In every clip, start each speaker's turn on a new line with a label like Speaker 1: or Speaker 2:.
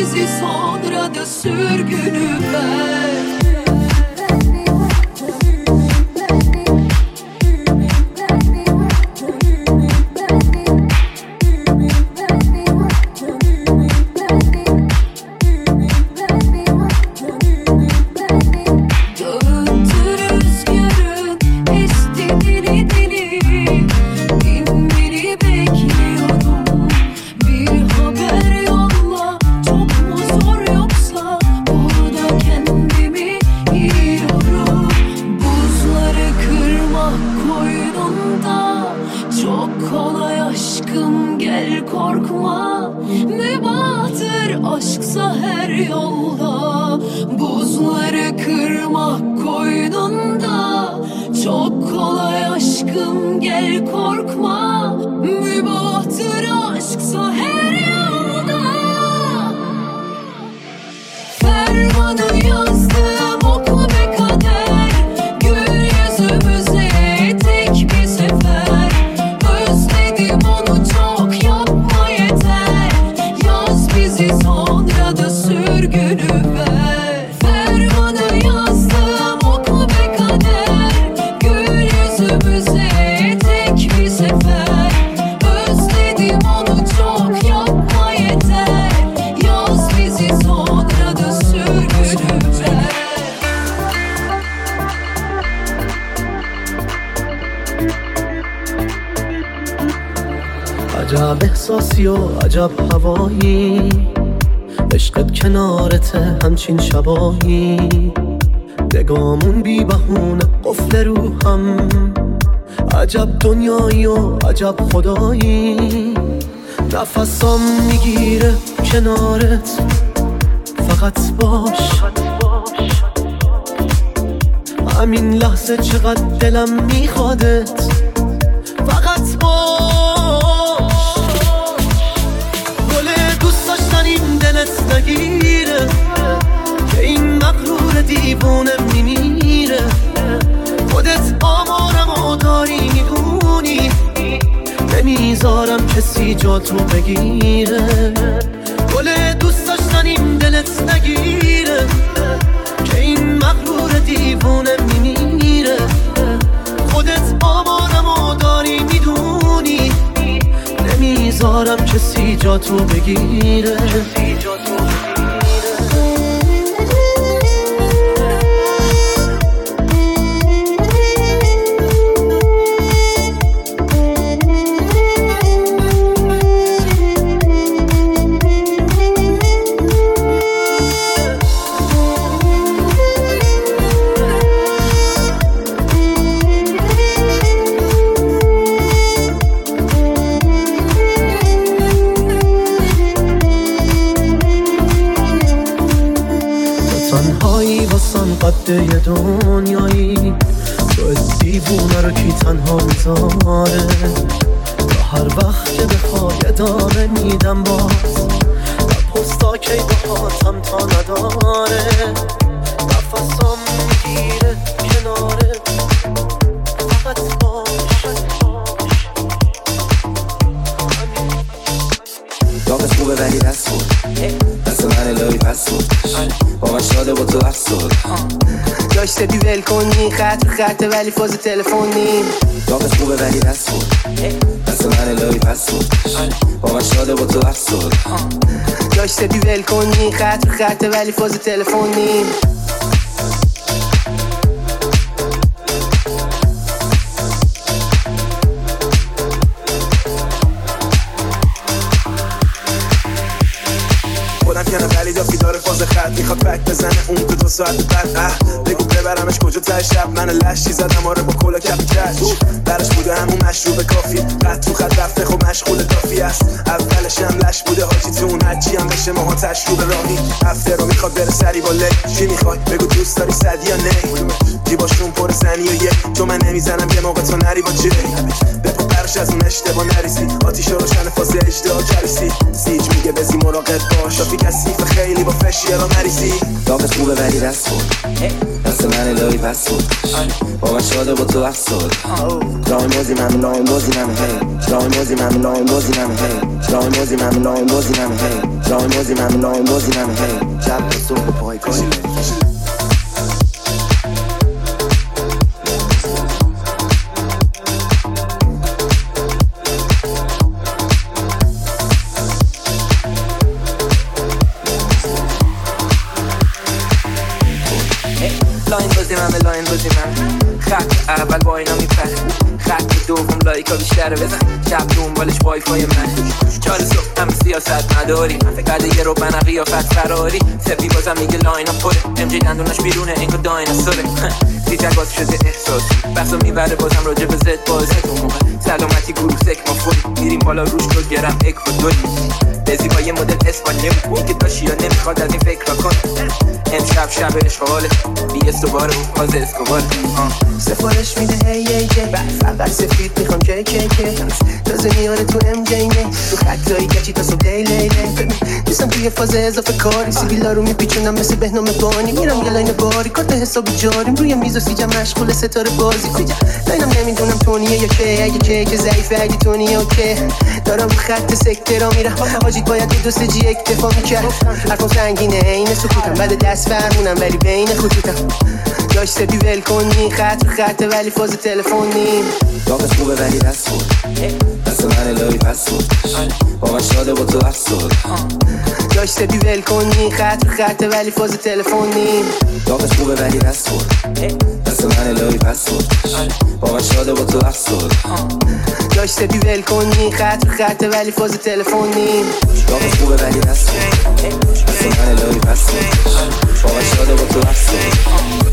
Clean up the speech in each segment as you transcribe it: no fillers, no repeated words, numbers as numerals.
Speaker 1: bizi sonra da sürgünü ver.
Speaker 2: عجب احساسی و عجب هوایی، عشقت کنارته همچین شبایی، نگامون بی بهونه قفل روحم، عجب دنیایی و عجب خدایی، نفسام میگیره کنارت فقط باش، همین لحظه چقدر دلم میخوادت فقط باش، دلت نگیره که این مغرور دیوونه میمیره، خودت آمارم و داری میدونی، نمیذارم کسی جاتو بگیره، گل دوست داشتنیم دلت نگیره که این مغرور دیوونه میمیره، خودت آمارم و داری میدونی، نمیذارم کسی جاتو بگیره. قده دنیایی تو دیوونه رو کی تنها میذاره، و هر وقت که بخوای ادامه میدم باز، و پستا کی بخواتم تا نداره، نفسام میگیره کنارت فقط باش،
Speaker 3: راقت خوبه ولی دست بود دست من الهی پس بود، با من شاده با تو افسود، داشته دی ول کنی خط به خطه ولی فاز تلفنی، راقت خوبه ولی دست بود دست من الهی پس بود، با من شاده با تو افسود، داشته دی ول کنی خط به خطه ولی فاز تلفنی. ولی دافی داره فاز خط میخواد بک بزنه اون تو 2 ساعت بعد، بگو ببرمش کجا ته شب، من لشی زدم آره با کلا کپ کش، درش بوده همون مشروب کافی، قد تو خط رفته خب مشغول دافی است، اولش هم لش بوده حاجی تو اون هرچی هم بشه ماها تشروب راهی، هفته رو میخواد بره سری با لی، چی میخوای بگو دوست داری صدی یا نه، دیباشون پر زنی و یک تو من نمیزنم یه موقع تو نری با جی، بپا برش از اون اشتباه نریسی، آتیش روشن فاز اجدها کریسی، سیج میگه بزی مراقب باش، رافی کسیف خیلی با فشیرا نریسی، راقت خوبه ولی دست بود دست من الهی پس بود، با من شاده با تو افسود، رایم بازیم همه نایم بازیم همه هی، رایم بازیم همه نایم بازیم همه هی، رایم بازیم همه نایم بازیم همه هی،
Speaker 2: لاین بازیم همه لاین بازیم همه هی شب تا صبح پای کاری
Speaker 4: لاین بازیم همه لاین بازیم همه خط اول با اینا میپره خط دوم لایکا بیشتره بزن شب دنبالش وای فای من 4 صبح هم سیاست مداری بعد یه رو بنا قیافت فراری سفی بازم میگه لاینا پره امجی دندوناش بیرونه اینکو دایناسوره دیجه باز شده احساسی بحثو میبره بازم راجع به زد بازی تو موقع سلامتی گروه سک ما فوری میریم بالا روش تو گرم اکوادوری بزی با یه مدل اسپانیایی میگه داشی یا نمیخواد از این فکر کن امشب شب اشغاله بی استوباره و پاز اسکوباره
Speaker 2: سفارش میده هی هی هی فقط سفید میخوام کی کی کی تازه میاره تو ام جی می تو خطایی گچی تا صبح لی لی لی نیستم توی فاز اضافه کاری سیبیلا رو میپیچونم مثل بهنام بانی میرم یه لاین باری کارت حسابی جاریم روی میز و سیجم مشغول ستاره بازی کجا لاینم نمیدونم تونیه یا که اگه که ضعیفه اگه تونیه اوکی دارم رو خط سکترا میرم حاجیت باید دو سه جی اکتفا میکرد حرفم سنگینه این سکوتم بعد دست فرمونم ولی بین خطوطم داشت سپی ول کنی خط رو خطه ولی فاز تلفنی
Speaker 5: داغش خوبه ولی دست خود دست من الهی پس خود با من شاده با تو افسود
Speaker 2: داشت سپی ول کنی خط رو خطه ولی فاز تلفنی
Speaker 5: داغش خوبه ولی دست خود دست من الهی پس خود با من شاده با تو افسود
Speaker 2: داشت سپی ول کنی خط رو خطه ولی فاز تلفنی
Speaker 5: داغش خوبه ولی دست خود دست من الهی پس خود با من شاده با تو افسود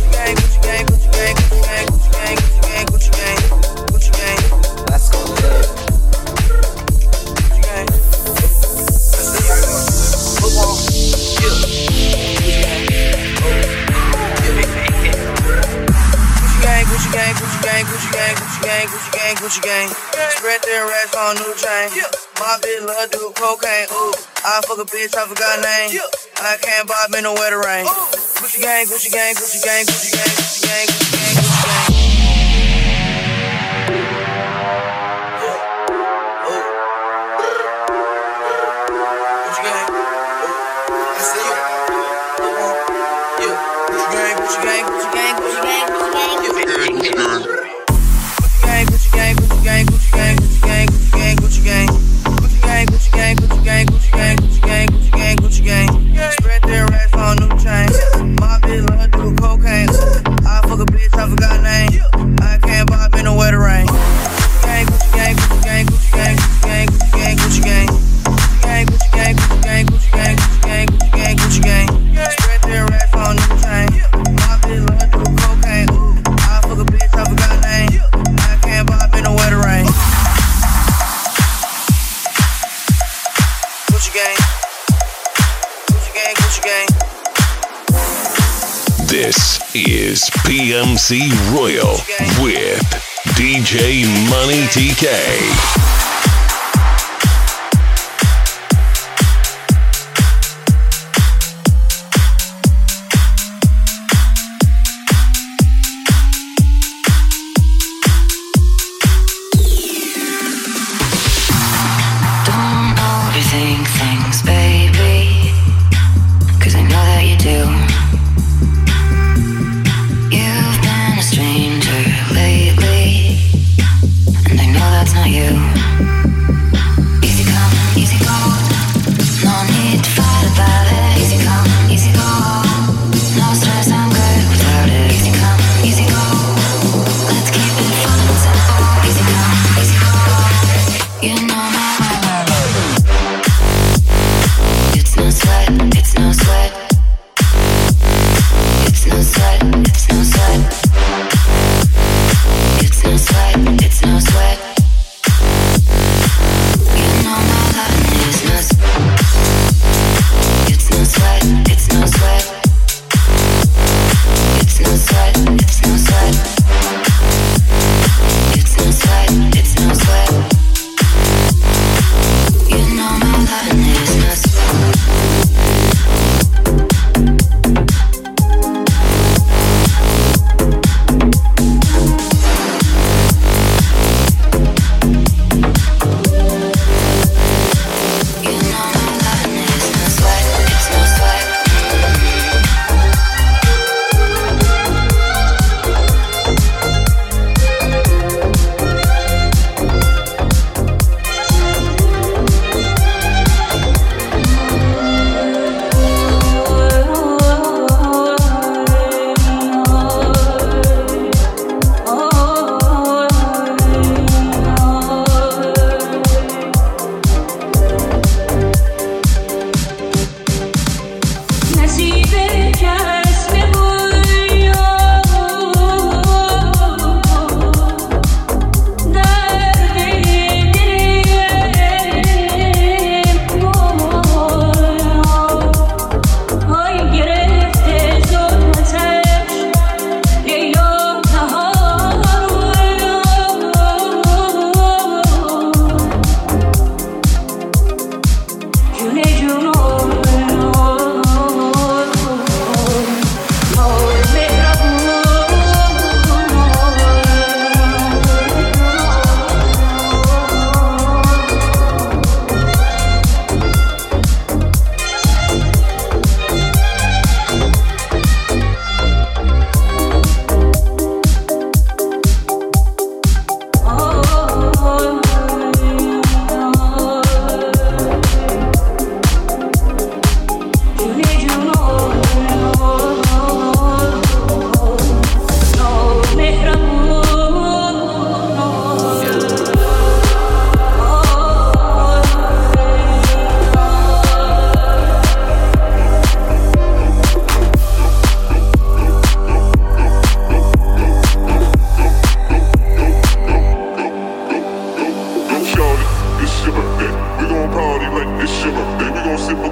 Speaker 6: Gucci gang, spread their racks on new chain. My bitch love do cocaine. Ooh, I fuck a bitch, I forgot name. I can't buy me no wetter rain. Gucci gang, Gucci gang, Gucci gang, Gucci gang, Gucci gang, Gucci gang, Gucci gang. Gucci gang, I see you. Gucci gang, Gucci gang, Gucci gang, Gucci gang, Gucci gang. Spread their racks on new chain. My bitch love do cocaine. I fuck a bitch, I forgot name. I can't buy me no wetter rain. Gucci gang, Gucci gang, Gucci gang, Gucci gang, Gucci gang, Gucci gang, Gucci gang, Gucci gang, Gucci gang, Gucci gang, Gucci gang, Gucci gang. Spread their racks on new chain. My bitch love do cocaine. I fuck a bitch, I forgot name. I can't buy me no wetter rain. Gucci gang.
Speaker 7: This is PMC Royal with DJ Money TK.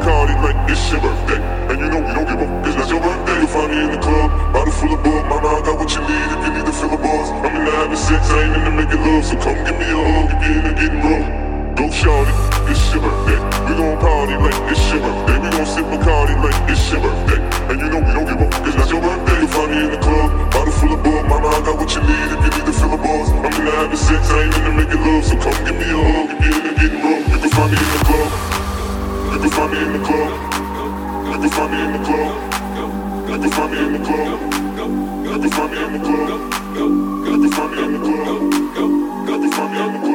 Speaker 8: Bacardi like it's your birthday. And you know we don't give up, cause that's your birthday. You'll find me in the club, bottle full of bug. Mama, I got what you need if you need to fill a buzz. I'm in the having sex, I ain't in the making love. So come give me a hug if you're in the getting rough. Go shawty, it's your birthday. We gon' party like it's your birthday. We gon' sip Bacardi like it's your birthday. And you know we don't give up, cause that's your birthday. You'll find me in the club, bottle full of bug. Mama, I got what you need if you need to fill a buzz. I'm in the having sex, I ain't in the making love. So come give me a hug if you're in the getting rough. You can find me in the club. You can find me in the club. You can find me in the club. You can find me in the club. You can find me in the club. You can find me in the club. You can find me in the club.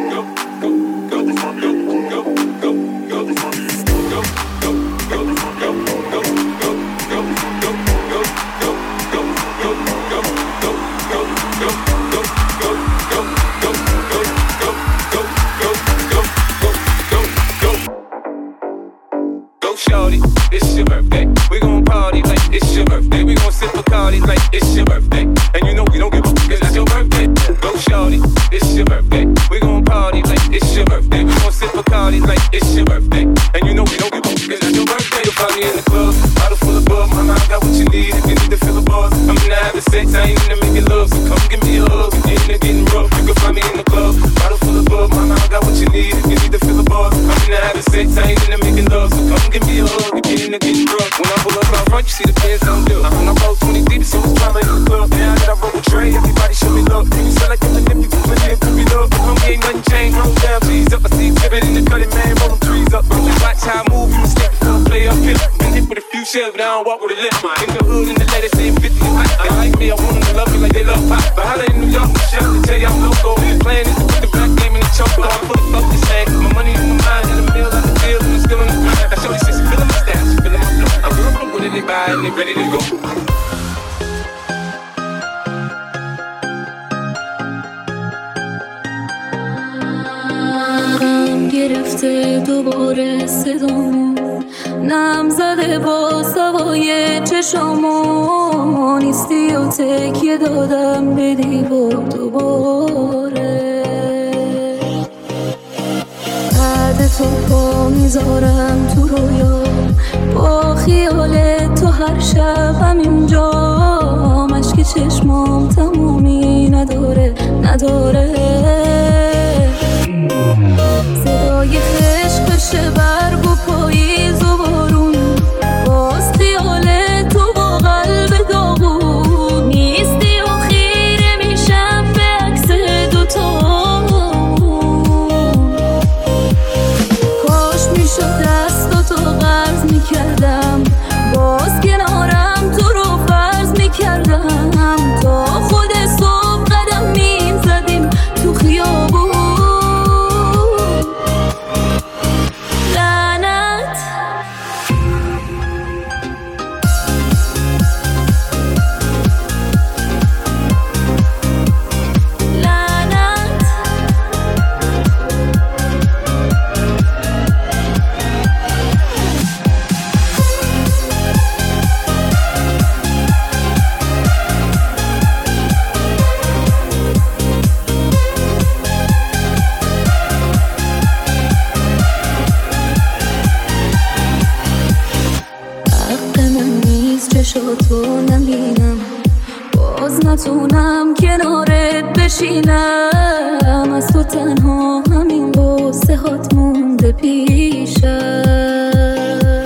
Speaker 4: Shorty, it's your birthday. We gon' party like it's your birthday. We gon' sip Bacardi like it's your birthday. And you know we don't give up, cause that's your birthday. Go shorty, it's your birthday. We gon' party like it's your birthday. We gon' sip Bacardi like it's your birthday. And you know we don't give up, cause that's your birthday. You'll find me in the club, bottle full of bug. Mama, I got what you need if you need to fill a buzz. I'm in the having sex, I ain't in the making love. So come give me a hug if you're in the getting rough. You can find me in the club, bottle full of bug. Mama, I got what you need if you need to fill a buzz. I'm in the having sex, I ain't in the making love. So come give me a hug if you're in the getting rough. When I pull up out front, you see the Benz on do. I'm about 20 deep, so it's drama in the club. Now that I roll with Trey, everybody show me love. You sound like Eminem, you put my name, put me love. But homie, ain't nothing changed, roll down, G's up. I see exhibit in the cutting, man, roll them trees up. Watch how I move, you mistake before I play up here. Been hit with a few shells, but I don't walk with a lip. In the hood, in the letters, saying 50 is hot. They like me, I want them to love me like they love pop. But holla in New York, the chef, to tell you I'm loco. The plan is to put the black game in the choke. I'm fully focused, man. My money in my mind, in the mill, out the field, and I'm still in the grind. Now shorty says she feeling my style, she feeling my flow. I'm real from what they buy, and they ready to go.
Speaker 9: گرفته دوباره صدامون نم زده با سوای چشامون نیستی و تکیه دادم به دیوار دوباره بعد تو پا میذارم تو رویا با خیال تو هر شب همینجا مشک چشمام تمومی نداره صدای خشخش برگ و پاییز و بارون باز خیال تو با قلب داغون نیستی و خیره میشم به عکس دوتامون کاش میشد دستاتو قرض میکردم باز کنارم تو رو فرض میکردم تا خود صبح قدم میزدیم تو خیابون چشاتو نبینم باز نتونم کنارت بشینم از تو تنها همین قصه هات مونده پیشم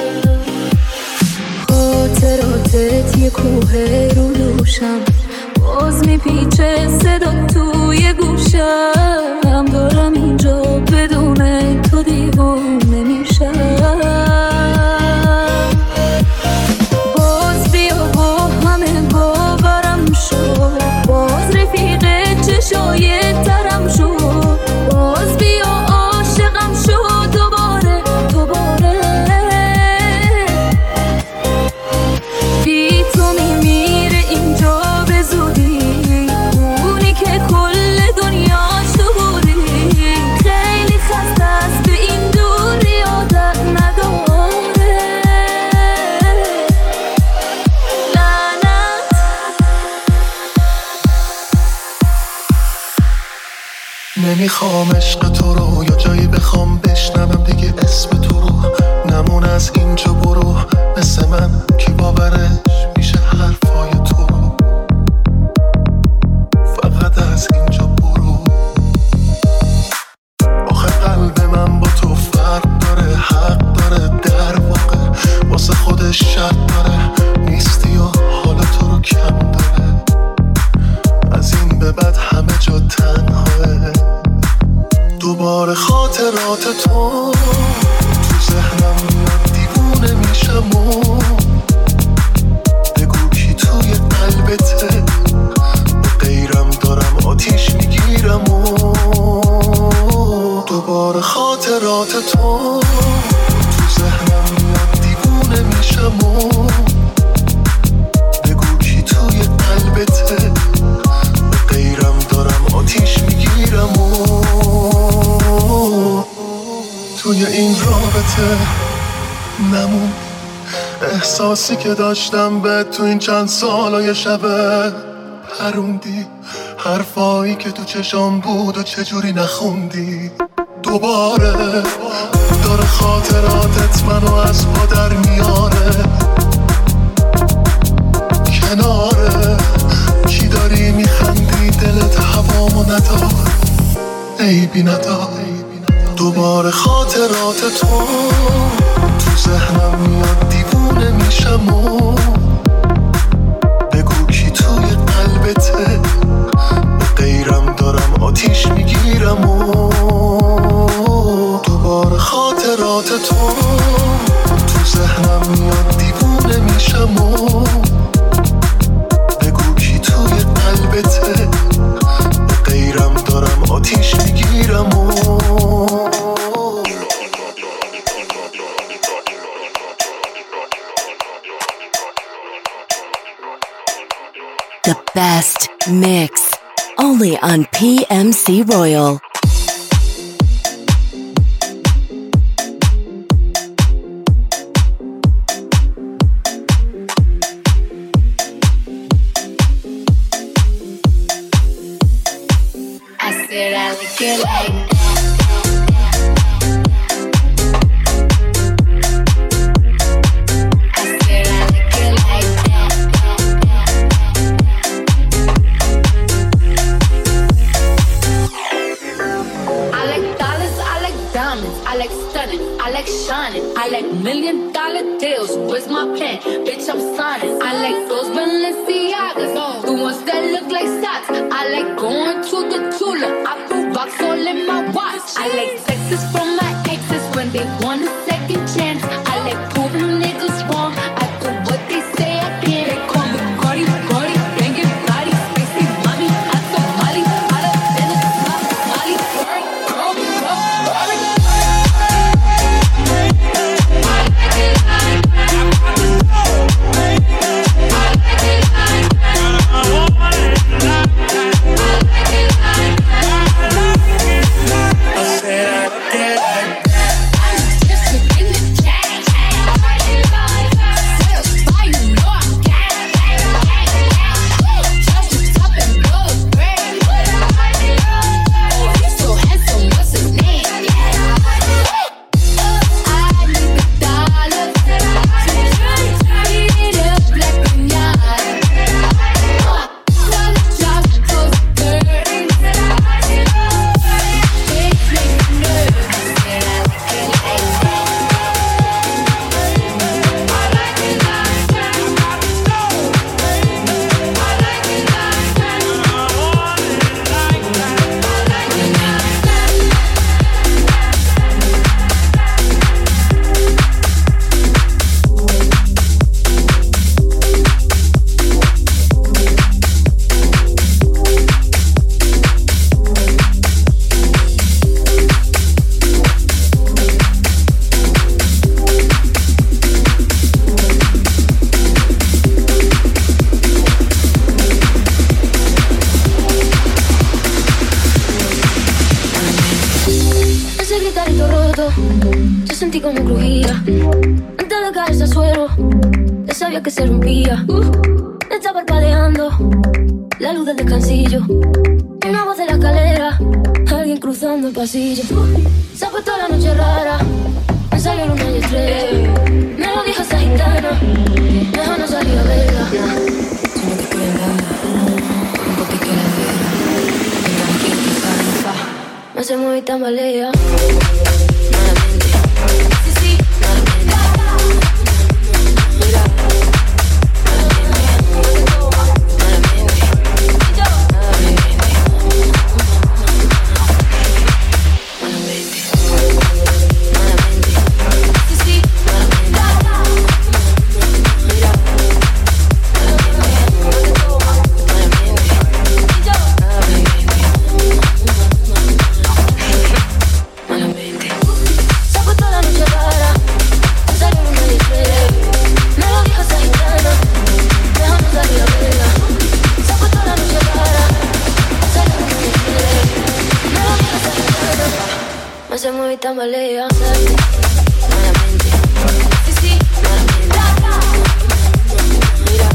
Speaker 9: خاطراتت یه کوه رو دوشم باز میپیچه صدا توی گوشم دارم اینجا بدون تو دیوونه میشم باز رفیق چشای ترم شو باز بیا عاشقم شو دوباره بی تو میمیره اینجا به زودی اونی که کل دنیاش تو بودی خیلی خسته است به این دوری عادت نداره
Speaker 10: نمیخوام عشق تو رو یا جایی بخوام بشنوم دیگه اسم تو رو نمون از اینجا برو، مثل من کی باورش میشه حرفای تو. فقط از اینجا برو. آخه قلب من با تو فرق داره، حق داره در واقع واسه خودش شرط داره. نیستی و حالا تو رو کم داره، از این به بعد همه جا تنهاه. دوباره خاطرات تو ذهنم میاد، دیوونه میشم و بگو کی توی قلبته، به غیرم دارم آتیش میگیرم و دوباره خاطرات تو ذهنم میاد، دیوونه میشم و بگو کی توی قلبته، به غیرم دارم آتیش میگیرم و توی این رابطه نمون. احساسی که داشتم به تو این چند سالای شبه پروندی، حرفایی که تو چشام بود و چجوری نخوندی. دوباره داره خاطراتت منو از پا در میاره. کناره کی داری میخندی، دلت هوامو ندار، عیبی ندار. دوباره خاطرات تو ذهنم میاد، دیوونه میشم و بگو کی توی قلبته، به غیرم دارم آتیش میگیرم و دوباره خاطرات تو ذهنم میاد، دیوونه میشم و بگو کی توی قلبته، به غیرم دارم آتیش میگیرم و
Speaker 11: The best mix, only on PMC Royal.
Speaker 9: I said I like it like that.
Speaker 12: I like $1 million deals. Where's my pen? Bitch, I'm signing. I like those Balenciagas, the ones that look like socks. I like going to the Tula. I put rocks all in my watch. I like texts from my exes when they want a second chance. I like proving niggas wrong. I do what they say I can't. They call me Cardi, Cardi, banging body, spicy mommy. I took Molly out of Venice, Molly, girl, girl.
Speaker 9: Yo sentí como crujía antes de caerse al suelo. Ya sabía que se rompía. Me está parpadeando la luz del descansillo. Una voz de la escalera, alguien cruzando el pasillo. Se ha puesto la noche rara, me salieron una y tres. Me lo dijo esa gitana, mejor no salir a verla. Si no te quieren nada, un poquito de la vera. Venga, me quiero que fa. Me hace muy tambalea. Malamente, sí, sí, malamente. Mira, tambalea, malamente, sí, sí, malamente. Mira,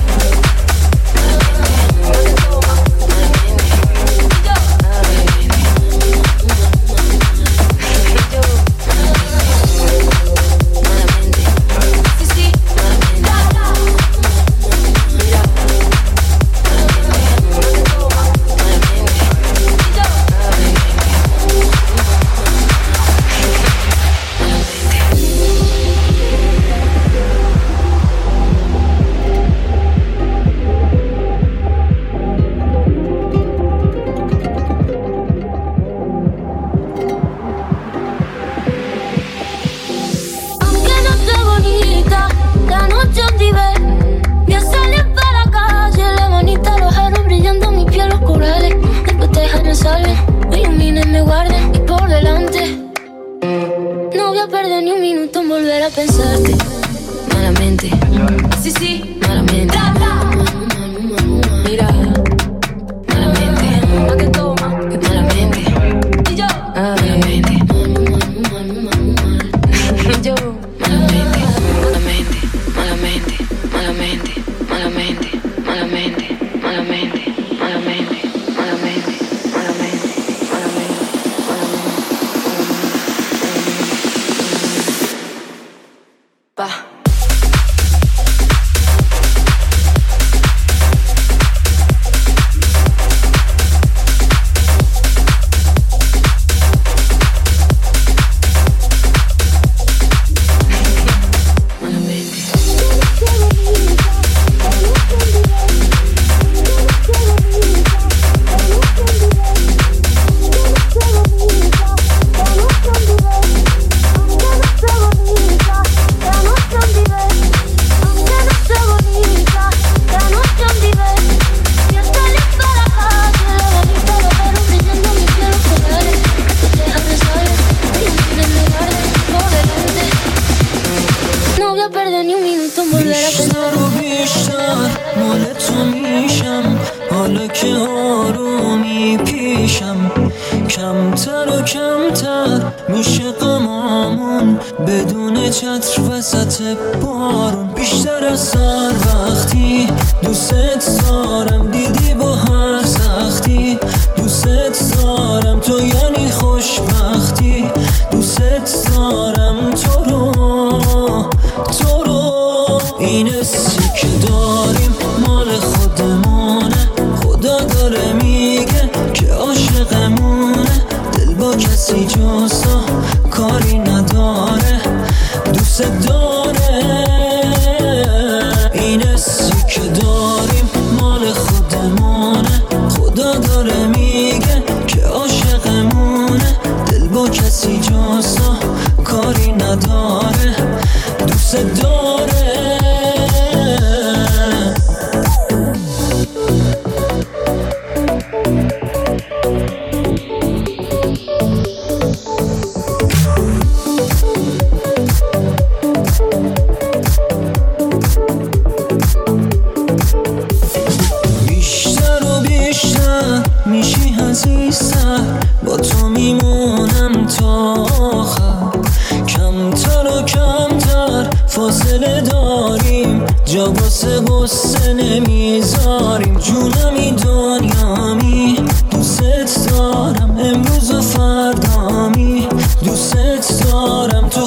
Speaker 13: دوست دارم تو